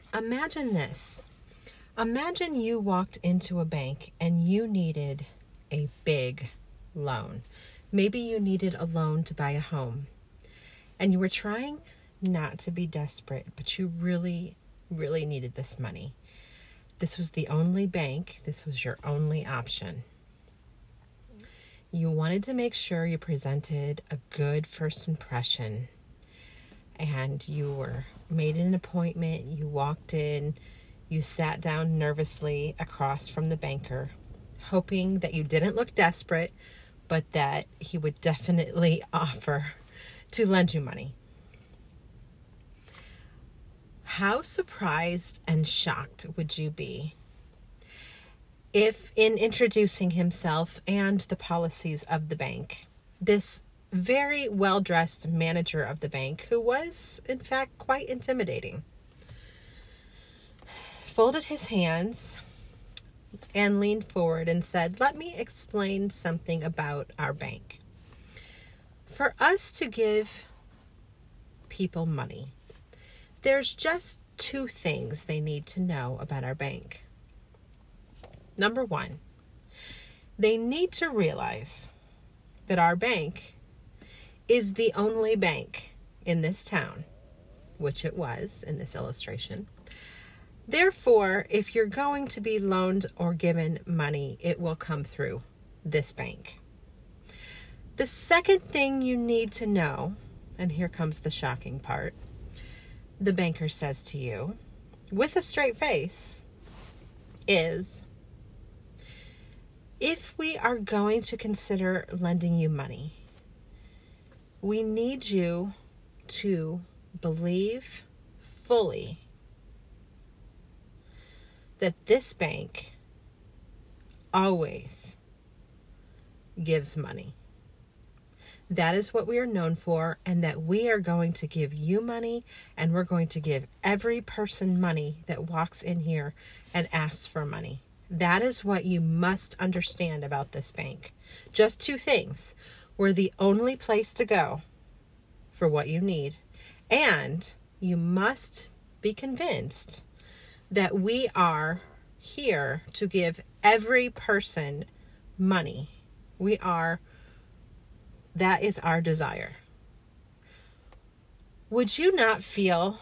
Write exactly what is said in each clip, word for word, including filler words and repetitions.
Imagine this. Imagine you walked into a bank and you needed a big loan. Maybe you needed a loan to buy a home. And you were trying not to be desperate, but you really, really needed this money. This was the only bank. This was your only option. You wanted to make sure you presented a good first impression. And you were made an appointment. You walked in. You sat down nervously across from the banker, hoping that you didn't look desperate, but that he would definitely offer to lend you money. How surprised and shocked would you be if, in introducing himself and the policies of the bank, this very well-dressed manager of the bank, who was, in fact, quite intimidating, folded his hands and leaned forward and said, "Let me explain something about our bank. For us to give people money, there's just two things they need to know about our bank. Number one, they need to realize that our bank is the only bank in this town," which it was in this illustration. "Therefore, if you're going to be loaned or given money, it will come through this bank. The second thing you need to know," and here comes the shocking part, the banker says to you, with a straight face, is, "If we are going to consider lending you money, we need you to believe fully that this bank always gives money. That is what we are known for, and that we are going to give you money, and we're going to give every person money that walks in here and asks for money. That is what you must understand about this bank. Just two things. We're the only place to go for what you need, and you must be convinced that we are here to give every person money. We are, that is our desire." Would you not feel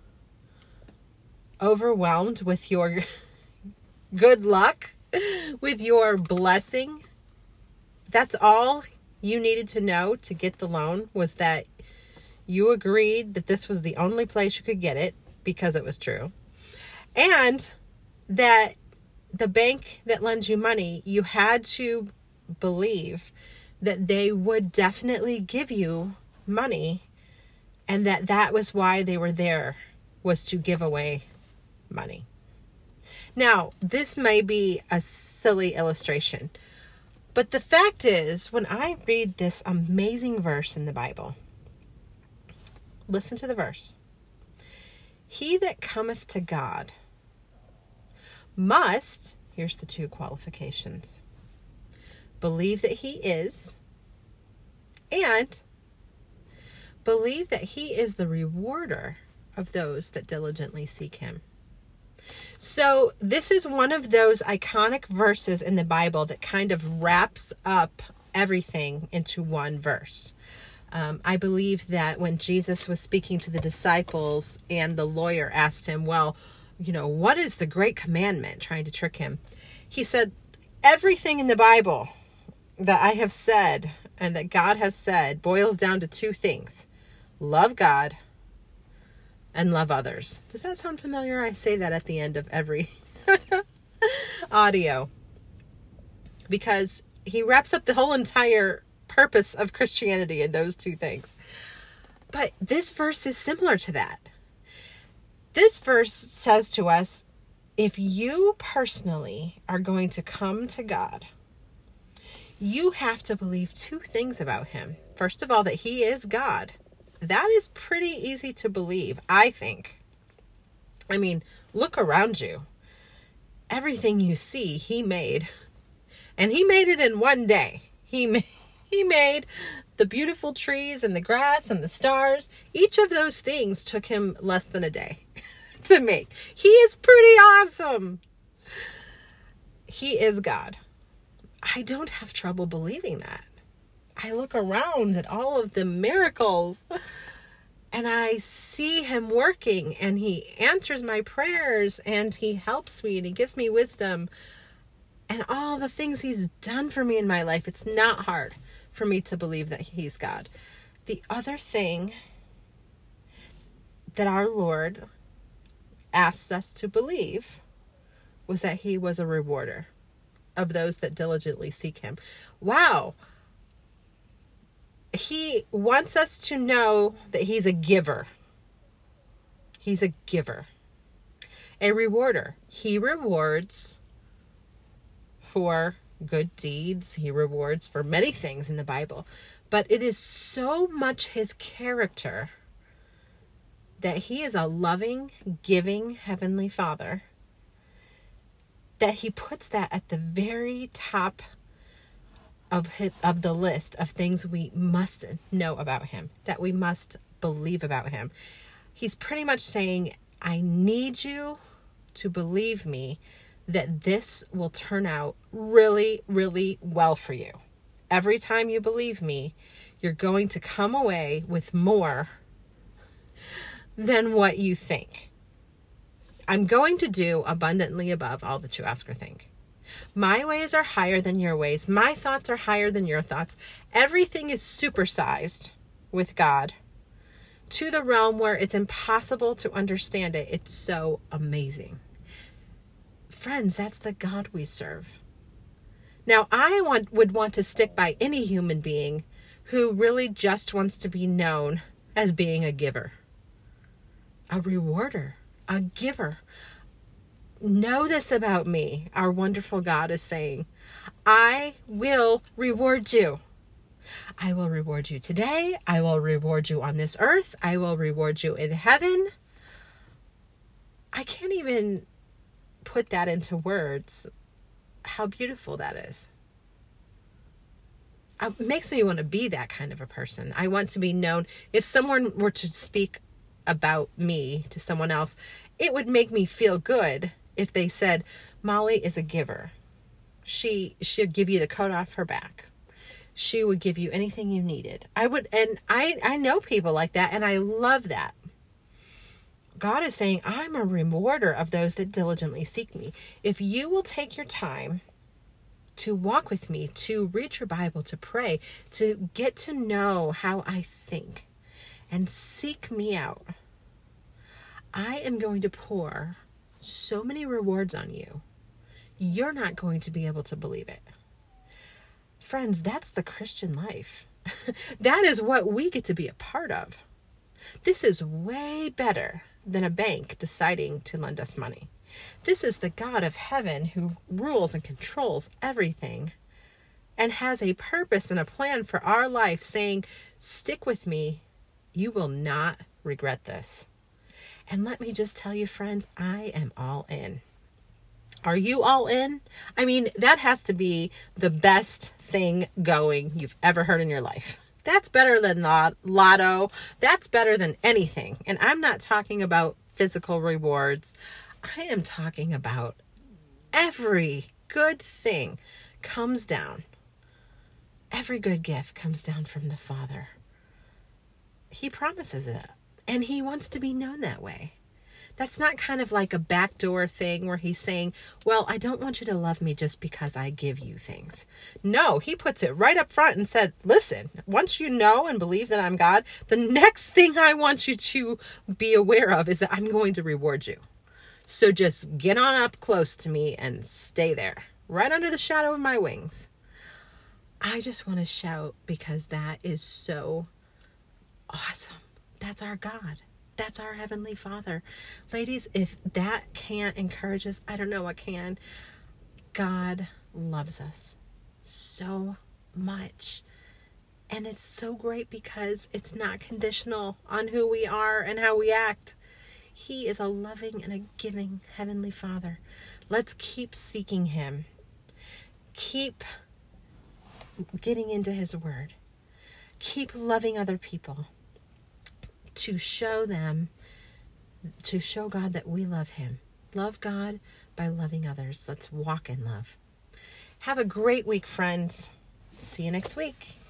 overwhelmed with your good luck, with your blessing? That's all you needed to know to get the loan, was that you agreed that this was the only place you could get it, because it was true. And that the bank that lends you money, you had to believe that they would definitely give you money, and that that was why they were there, was to give away money. Now, this may be a silly illustration, but the fact is, when I read this amazing verse in the Bible, listen to the verse. "He that cometh to God must," here's the two qualifications, "believe that he is, and believe that he is the rewarder of those that diligently seek him." So this is one of those iconic verses in the Bible that kind of wraps up everything into one verse. Um, I believe that when Jesus was speaking to the disciples and the lawyer asked him, well, you know, what is the great commandment, trying to trick him, he said, everything in the Bible that I have said and that God has said boils down to two things: love God and love others. Does that sound familiar? I say that at the end of every audio, because he wraps up the whole entire purpose of Christianity in those two things. But this verse is similar to that. This verse says to us, if you personally are going to come to God, you have to believe two things about him. First of all, that he is God. That is pretty easy to believe, I think. I mean, look around you. Everything you see, he made. And he made it in one day. He made, he made the beautiful trees and the grass and the stars. Each of those things took him less than a day to make. He is pretty awesome. He is God. I don't have trouble believing that. I look around at all of the miracles and I see him working, and he answers my prayers, and he helps me, and he gives me wisdom, and all the things he's done for me in my life. It's not hard for me to believe that he's God. The other thing that our Lord asks us to believe was that he was a rewarder of those that diligently seek him. Wow. He wants us to know that he's a giver. He's a giver. A rewarder. He rewards for good deeds. He rewards for many things in the Bible. But it is so much his character that he is a loving, giving Heavenly Father that he puts that at the very top of his, of the list of things we must know about him, that we must believe about him. He's pretty much saying, I need you to believe me that this will turn out really, really well for you. Every time you believe me, you're going to come away with more than what you think. I'm going to do abundantly above all that you ask or think. My ways are higher than your ways. My thoughts are higher than your thoughts. Everything is supersized with God to the realm where it's impossible to understand it. It's so amazing. Friends, that's the God we serve. Now, I want, would want to stick by any human being who really just wants to be known as being a giver, a rewarder, a giver. Know this about me, our wonderful God is saying. I will reward you. I will reward you today. I will reward you on this earth. I will reward you in heaven. I can't even put that into words, how beautiful that is. It makes me want to be that kind of a person. I want to be known. If someone were to speak about me to someone else, it would make me feel good if they said, Molly is a giver. She, she'll give you the coat off her back. She would give you anything you needed. I would, and I, I know people like that, and I love that. God is saying, I'm a rewarder of those that diligently seek me. If you will take your time to walk with me, to read your Bible, to pray, to get to know how I think, and seek me out, I am going to pour so many rewards on you. You're not going to be able to believe it. Friends, that's the Christian life. That is what we get to be a part of. This is way better than a bank deciding to lend us money. This is the God of heaven who rules and controls everything and has a purpose and a plan for our life, saying, stick with me. You will not regret this. And let me just tell you, friends, I am all in. Are you all in? I mean, that has to be the best thing going you've ever heard in your life. That's better than lotto. That's better than anything. And I'm not talking about physical rewards. I am talking about every good thing comes down. Every good gift comes down from the Father. He promises it. And he wants to be known that way. That's not kind of like a backdoor thing where he's saying, well, I don't want you to love me just because I give you things. No, he puts it right up front and said, listen, once you know and believe that I'm God, the next thing I want you to be aware of is that I'm going to reward you. So just get on up close to me and stay there, right under the shadow of my wings. I just want to shout because that is so awesome. That's our God. That's our Heavenly Father. Ladies, if that can't encourage us, I don't know what can. God loves us so much. And it's so great because it's not conditional on who we are and how we act. He is a loving and a giving Heavenly Father. Let's keep seeking Him. Keep getting into His Word. Keep loving other people, to show them to show God that we love him. Love God by loving others. Let's walk in love. Have a great week, friends. See you next week.